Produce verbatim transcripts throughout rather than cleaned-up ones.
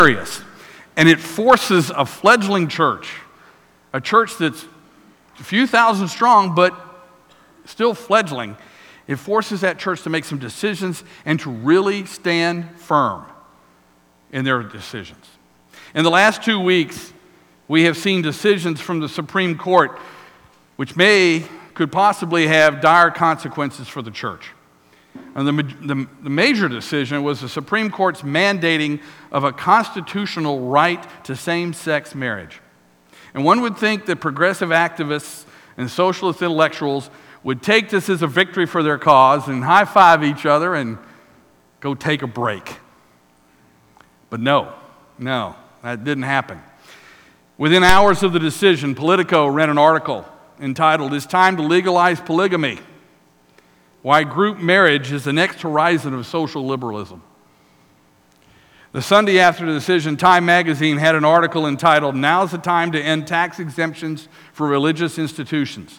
serious. And it forces a fledgling church, a church that's a few thousand strong, but still fledgling. It forces that church to make some decisions and to really stand firm in their decisions. In the last two weeks, we have seen decisions from the Supreme Court which may, could possibly have dire consequences for the church. And the, the, the major decision was the Supreme Court's mandating of a constitutional right to same-sex marriage. And one would think that progressive activists and socialist intellectuals would take this as a victory for their cause and high-five each other and go take a break. But no, no, that didn't happen. Within hours of the decision, Politico ran an article entitled, "It's Time to Legalize Polygamy: Why Group Marriage is the Next Horizon of Social Liberalism." The Sunday after the decision, Time magazine had an article entitled, "Now's the Time to End Tax Exemptions for Religious Institutions."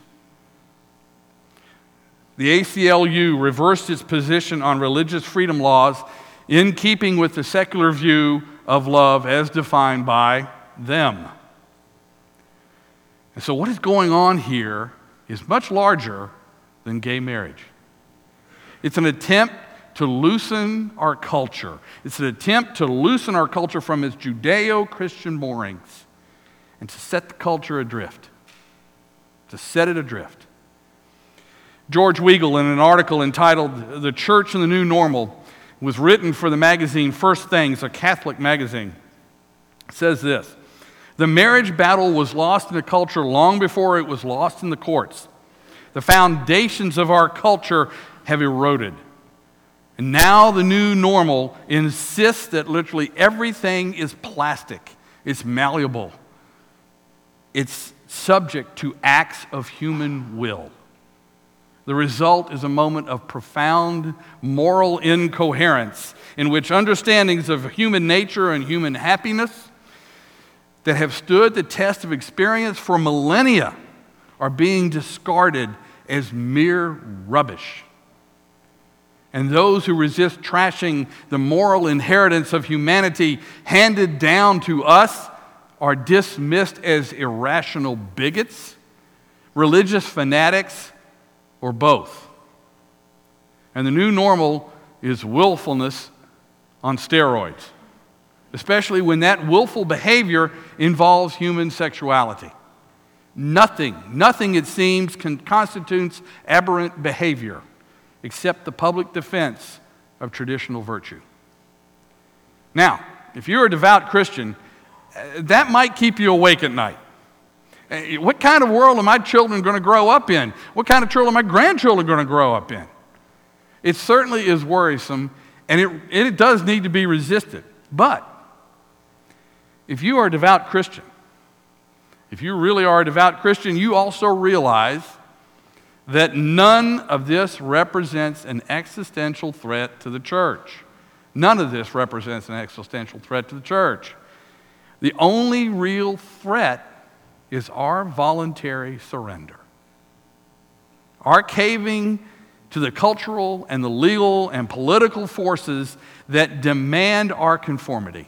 The A C L U reversed its position on religious freedom laws in keeping with the secular view of love as defined by them. And so what is going on here is much larger than gay marriage. It's an attempt to loosen our culture. It's an attempt to loosen our culture from its Judeo-Christian moorings and to set the culture adrift, to set it adrift. George Weigel, in an article entitled "The Church and the New Normal," was written for the magazine First Things, a Catholic magazine, says this: "The marriage battle was lost in the culture long before it was lost in the courts. The foundations of our culture have eroded. And now the new normal insists that literally everything is plastic, it's malleable, it's subject to acts of human will. The result is a moment of profound moral incoherence in which understandings of human nature and human happiness that have stood the test of experience for millennia are being discarded as mere rubbish. And those who resist trashing the moral inheritance of humanity handed down to us are dismissed as irrational bigots, religious fanatics, or both. And the new normal is willfulness on steroids, especially when that willful behavior involves human sexuality. Nothing, nothing it seems, can constitutes aberrant behavior except the public defense of traditional virtue. Now, if you're a devout Christian, that might keep you awake at night. What kind of world are my children going to grow up in? What kind of children are my grandchildren going to grow up in? It certainly is worrisome, and it, it does need to be resisted. But if you are a devout Christian, if you really are a devout Christian, you also realize that none of this represents an existential threat to the church. None of this represents an existential threat to the church. The only real threat is our voluntary surrender. Our caving to the cultural and the legal and political forces that demand our conformity.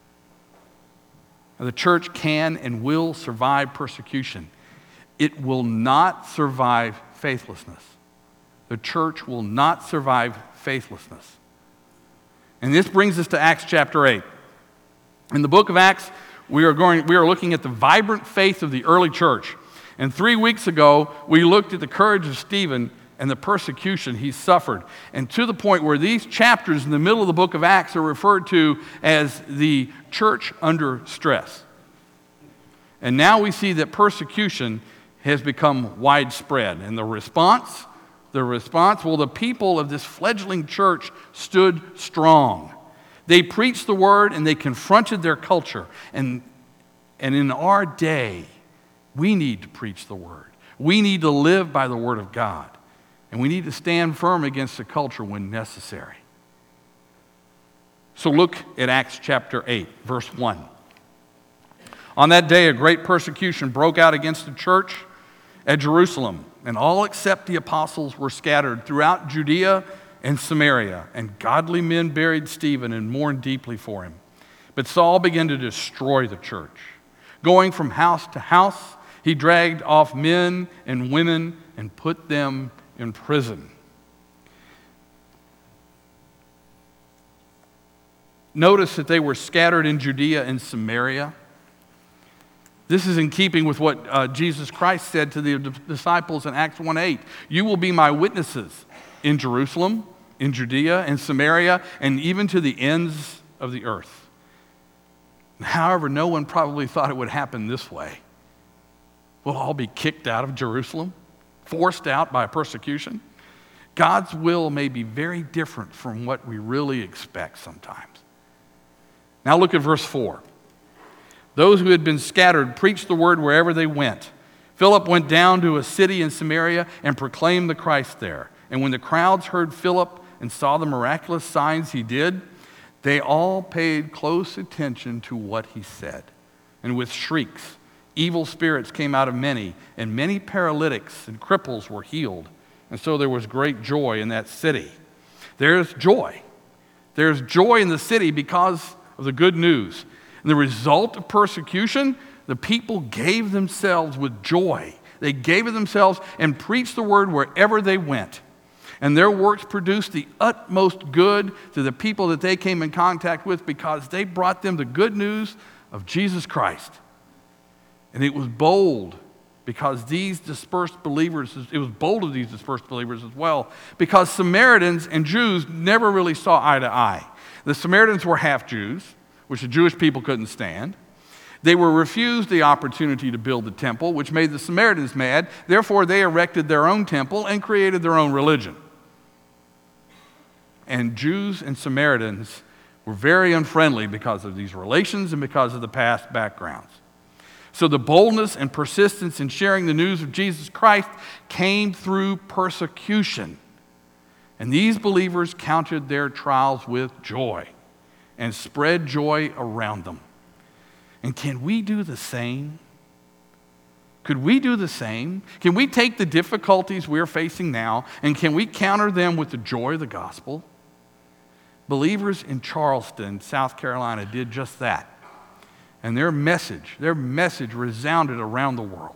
The church can and will survive persecution. It will not survive faithlessness. The church will not survive faithlessness. And this brings us to Acts chapter eight. In the book of Acts, we are going we are looking at the vibrant faith of the early church. And three weeks ago, we looked at the courage of Stephen and the persecution he suffered. And to the point where these chapters in the middle of the book of Acts are referred to as the church under stress. And now we see that persecution has become widespread. And the response, the response, well, the people of this fledgling church stood strong. They preached the word and they confronted their culture. And, and in our day, we need to preach the word. We need to live by the word of God. And we need to stand firm against the culture when necessary. So look at Acts chapter eight, verse one. On that day, a great persecution broke out against the church at Jerusalem, and all except the apostles were scattered throughout Judea and Samaria, and godly men buried Stephen and mourned deeply for him. But Saul began to destroy the church. Going from house to house, he dragged off men and women and put them in prison. Notice that they were scattered in Judea and Samaria. This is in keeping with what uh, Jesus Christ said to the d- disciples in Acts one eight. You will be my witnesses in Jerusalem, in Judea, and Samaria, and even to the ends of the earth. However, no one probably thought it would happen this way. We'll all be kicked out of Jerusalem, forced out by persecution. God's will may be very different from what we really expect sometimes. Now look at verse four. Those who had been scattered preached the word wherever they went. Philip went down to a city in Samaria and proclaimed the Christ there. And when the crowds heard Philip and saw the miraculous signs he did, they all paid close attention to what he said. And with shrieks, evil spirits came out of many, and many paralytics and cripples were healed. And so there was great joy in that city. There's joy. There's joy in the city because of the good news. And the result of persecution, the people gave themselves with joy. They gave of themselves and preached the word wherever they went. And their works produced the utmost good to the people that they came in contact with because they brought them the good news of Jesus Christ. And it was bold because these dispersed believers, it was bold of these dispersed believers as well, because Samaritans and Jews never really saw eye to eye. The Samaritans were half Jews, which the Jewish people couldn't stand. They were refused the opportunity to build the temple, which made the Samaritans mad. Therefore, they erected their own temple and created their own religion. And Jews and Samaritans were very unfriendly because of these relations and because of the past backgrounds. So the boldness and persistence in sharing the news of Jesus Christ came through persecution. And these believers counted their trials with joy and spread joy around them. And can we do the same? Could we do the same? Can we take the difficulties we're facing now and can we counter them with the joy of the gospel? Believers in Charleston, South Carolina did just that. And their message, their message resounded around the world.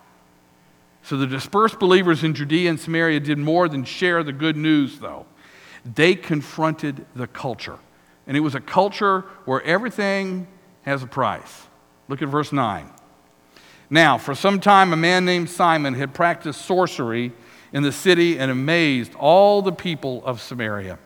So the dispersed believers in Judea and Samaria did more than share the good news, though. They confronted the culture. And it was a culture where everything has a price. Look at verse nine. Now, for some time, a man named Simon had practiced sorcery in the city and amazed all the people of Samaria.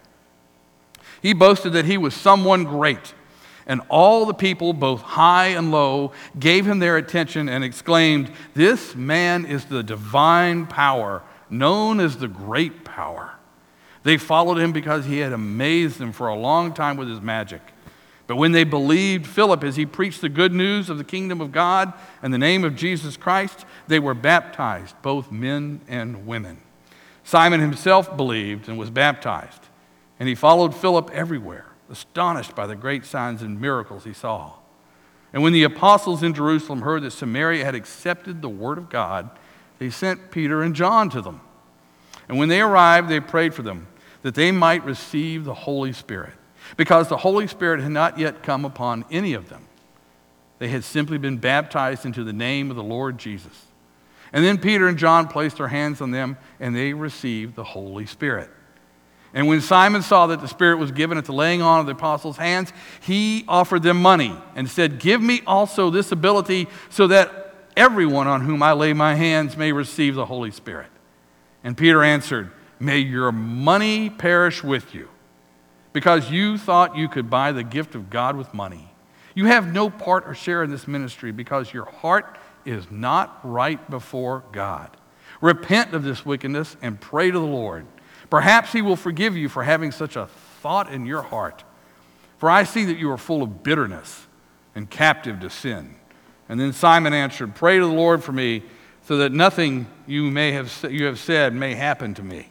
He boasted that he was someone great, and all the people, both high and low, gave him their attention and exclaimed, "This man is the divine power, known as the great power." They followed him because he had amazed them for a long time with his magic. But when they believed Philip as he preached the good news of the kingdom of God and the name of Jesus Christ, they were baptized, both men and women. Simon himself believed and was baptized, and he followed Philip everywhere, astonished by the great signs and miracles he saw. And when the apostles in Jerusalem heard that Samaria had accepted the word of God, they sent Peter and John to them. And when they arrived, they prayed for them, that they might receive the Holy Spirit, because the Holy Spirit had not yet come upon any of them. They had simply been baptized into the name of the Lord Jesus. And then Peter and John placed their hands on them, and they received the Holy Spirit. And when Simon saw that the Spirit was given at the laying on of the apostles' hands, he offered them money and said, "Give me also this ability so that everyone on whom I lay my hands may receive the Holy Spirit." And Peter answered, "May your money perish with you, because you thought you could buy the gift of God with money. You have no part or share in this ministry because your heart is not right before God. Repent of this wickedness and pray to the Lord. Perhaps he will forgive you for having such a thought in your heart. For I see that you are full of bitterness and captive to sin." And then Simon answered, "Pray to the Lord for me, so that nothing you may have you have said may happen to me."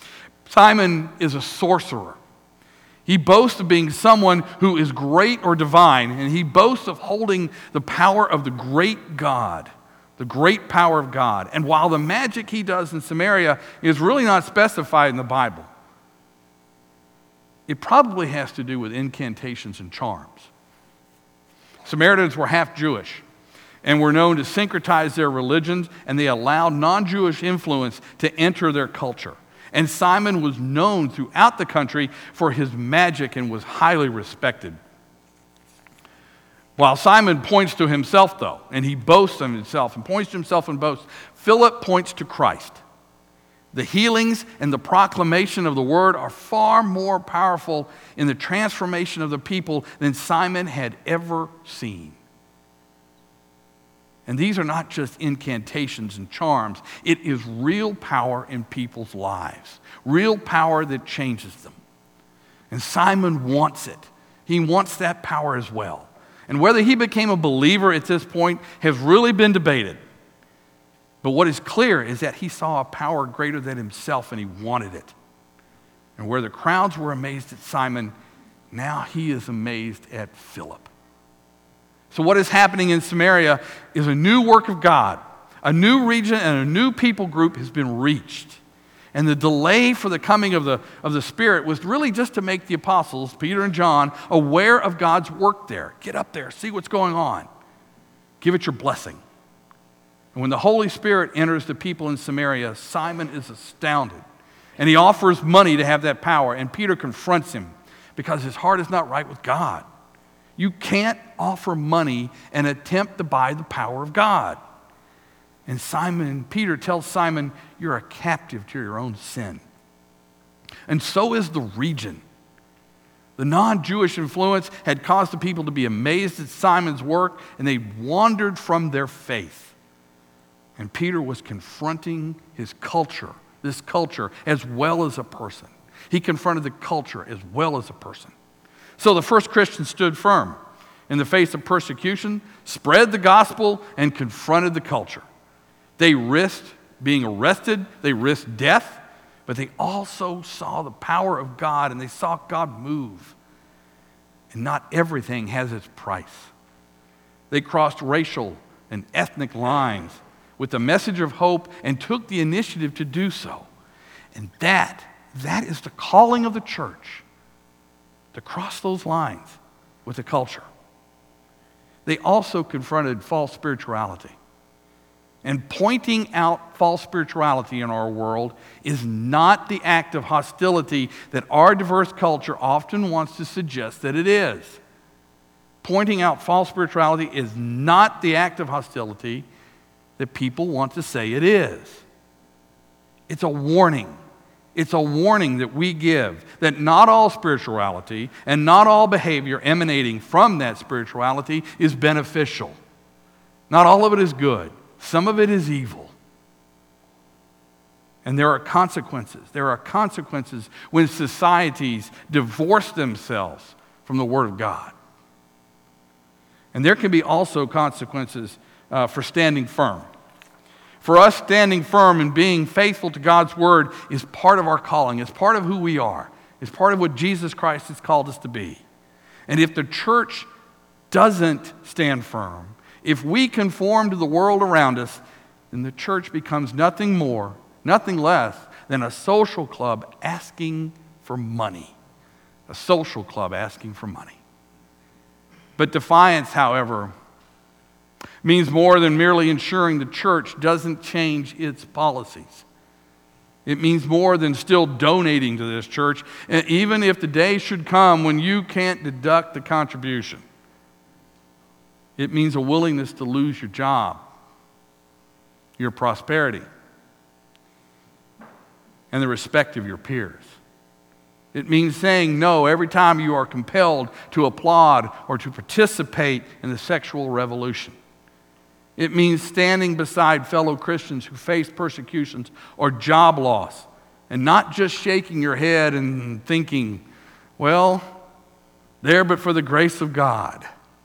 Simon is a sorcerer. He boasts of being someone who is great or divine, and he boasts of holding the power of the great God. The great power of God. And while the magic he does in Samaria is really not specified in the Bible, it probably has to do with incantations and charms. Samaritans were half Jewish and were known to syncretize their religions, and they allowed non-Jewish influence to enter their culture. And Simon was known throughout the country for his magic and was highly respected. While Simon points to himself, though, and he boasts of himself and points to himself and boasts, Philip points to Christ. The healings and the proclamation of the word are far more powerful in the transformation of the people than Simon had ever seen. And these are not just incantations and charms. It is real power in people's lives, real power that changes them. And Simon wants it. He wants that power as well. And whether he became a believer at this point has really been debated. But what is clear is that he saw a power greater than himself and he wanted it. And where the crowds were amazed at Simon, now he is amazed at Philip. So what is happening in Samaria is a new work of God. A new region and a new people group has been reached. And the delay for the coming of the, of the Spirit was really just to make the apostles, Peter and John, aware of God's work there. Get up there, see what's going on. Give it your blessing. And when the Holy Spirit enters the people in Samaria, Simon is astounded. And he offers money to have that power. And Peter confronts him because his heart is not right with God. You can't offer money and attempt to buy the power of God. And Simon, Peter tells Simon, you're a captive to your own sin. And so is the region. The non-Jewish influence had caused the people to be amazed at Simon's work, and they wandered from their faith. And Peter was confronting his culture, this culture, as well as a person. He confronted the culture as well as a person. So the first Christians stood firm in the face of persecution, spread the gospel, and confronted the culture. They risked being arrested, they risked death, but they also saw the power of God and they saw God move. And not everything has its price. They crossed racial and ethnic lines with the message of hope and took the initiative to do so. And that, that is the calling of the church, to cross those lines with the culture. They also confronted false spirituality. And pointing out false spirituality in our world is not the act of hostility that our diverse culture often wants to suggest that it is. Pointing out false spirituality is not the act of hostility that people want to say it is. It's a warning. It's a warning that we give that not all spirituality and not all behavior emanating from that spirituality is beneficial. Not all of it is good. Some of it is evil. And there are consequences. There are consequences when societies divorce themselves from the Word of God. And there can be also consequences uh, for standing firm. For us, standing firm and being faithful to God's Word is part of our calling. It's part of who we are. It's part of what Jesus Christ has called us to be. And if the church doesn't stand firm, if we conform to the world around us, then the church becomes nothing more, nothing less than a social club asking for money. A social club asking for money. But defiance, however, means more than merely ensuring the church doesn't change its policies. It means more than still donating to this church, even if the day should come when you can't deduct the contribution. It means a willingness to lose your job, your prosperity, and the respect of your peers. It means saying no every time you are compelled to applaud or to participate in the sexual revolution. It means standing beside fellow Christians who face persecutions or job loss and not just shaking your head and thinking, well, there but for the grace of God.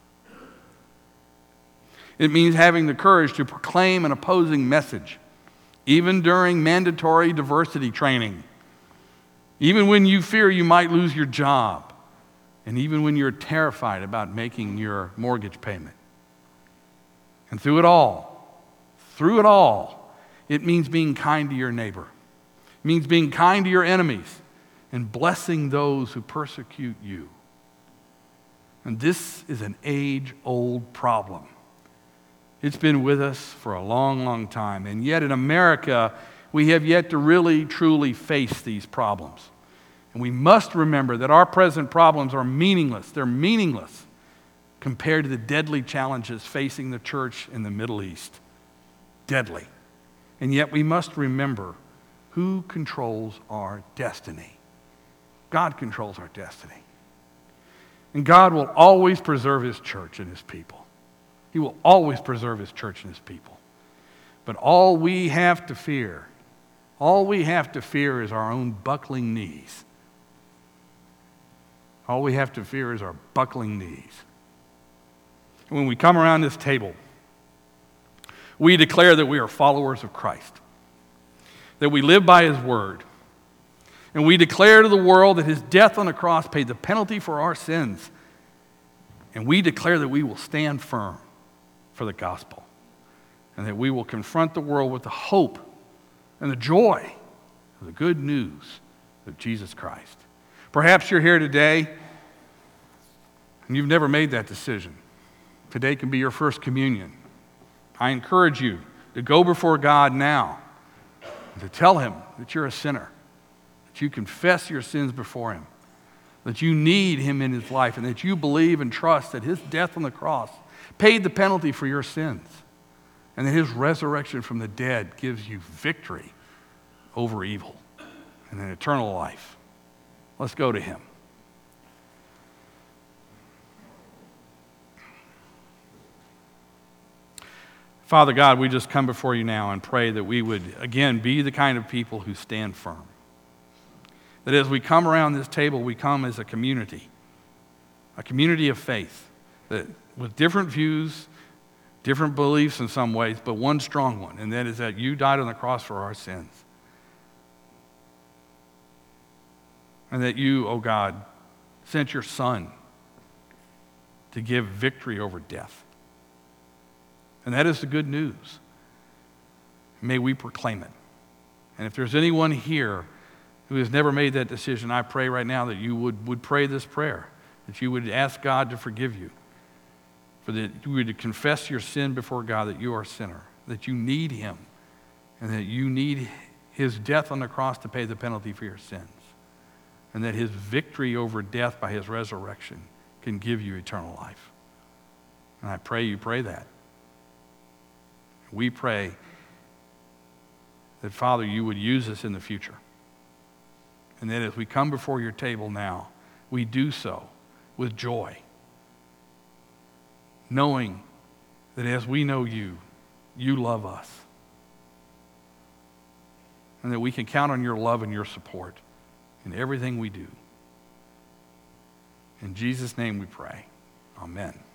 It means having the courage to proclaim an opposing message, even during mandatory diversity training, even when you fear you might lose your job, and even when you're terrified about making your mortgage payment. And through it all, through it all, it means being kind to your neighbor. It means being kind to your enemies and blessing those who persecute you. And this is an age-old problem. It's been with us for a long, long time. And yet in America, we have yet to really, truly face these problems. And we must remember that our present problems are meaningless. They're meaningless compared to the deadly challenges facing the church in the Middle East. Deadly. And yet we must remember who controls our destiny. God controls our destiny. And God will always preserve his church and his people. He will always preserve his church and his people. But all we have to fear, all we have to fear is our own buckling knees. All we have to fear is our buckling knees. And when we come around this table, we declare that we are followers of Christ, that we live by his word, and we declare to the world that his death on the cross paid the penalty for our sins, and we declare that we will stand firm for the gospel, and that we will confront the world with the hope and the joy of the good news of Jesus Christ. Perhaps you're here today and you've never made that decision. Today can be your first communion. I encourage you to go before God now and to tell him that you're a sinner, that you confess your sins before him, that you need him in his life, and that you believe and trust that his death on the cross paid the penalty for your sins, and that his resurrection from the dead gives you victory over evil and an eternal life. Let's go to him. Father God, we just come before you now and pray that we would, again, be the kind of people who stand firm. That as we come around this table, we come as a community, a community of faith, that with different views, different beliefs in some ways, but one strong one, and that is that you died on the cross for our sins. And that you, oh God, sent your Son to give victory over death. And that is the good news. May we proclaim it. And if there's anyone here who has never made that decision, I pray right now that you would, would pray this prayer, that you would ask God to forgive you, for that you would confess your sin before God, that you are a sinner, that you need him, and that you need his death on the cross to pay the penalty for your sins, and that his victory over death by his resurrection can give you eternal life. And I pray you pray that. We pray that, Father, you would use us in the future. And that as we come before your table now, we do so with joy, knowing that as we know you, you love us. And that we can count on your love and your support in everything we do. In Jesus' name we pray. Amen.